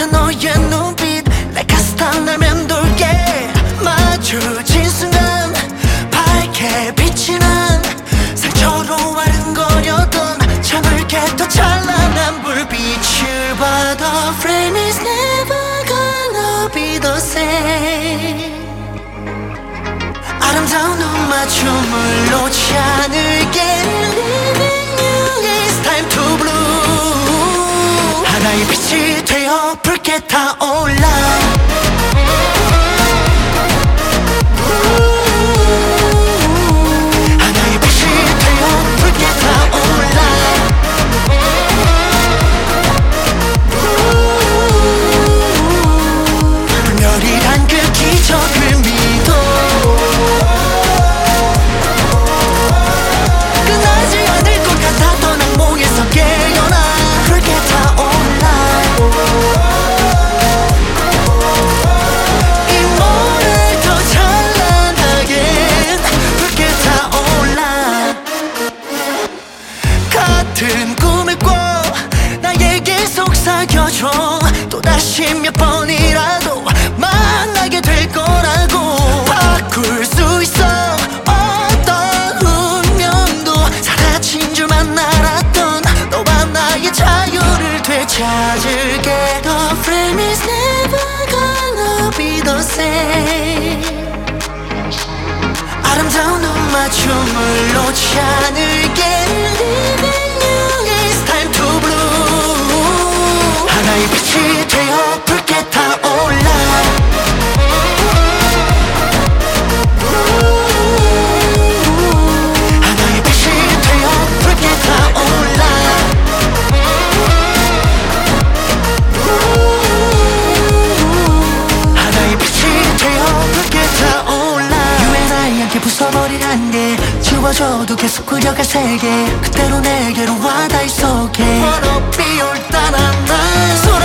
듯한 너의 눈빛 내 가스탄 날 맴돌게 마주친 순간 밝게 빛이 난 상처로 와른거렸던 창을 깨터 찬란한 불빛을 봐. The flame is never gonna be the same. 아름다운 눈 맞춤을 놓지 않을게. Leaving you it's time to blue. 하나의 빛이 되어 붉게 타올라. 하나의 빛이 되어 붉게 타올라. 불멸이란 그 기적을 믿어. 끝나지 않을 것 같았던 악몽에서 깨어나 붉게 타올라. 이 모를 더 찬란하게 붉게 타올라. 같은 꿈을 꿔 나에게 속삭여줘. 또다시 몇 번이라도 만나게 될 거라고. 바꿀 수 있어 어떤 운명도. 사라진 줄만 알았던 너와 나의 자유를 되찾을게. The flame is never gonna be the same. 아름다운 눈 맞춤을 놓지 않을게. Leaving you it's time to blue. 하나의 빛이 되어 붉게 타올라. 하나의 빛이 되어 붉게 타올라. 하나의 빛이 되어 붉게 타올라. 유행하지 않게 부숴버릴 한계 지워져도 계속 그려갈 세계 그대로 내게로 와 닿을 속에 Wanna be your 따라 난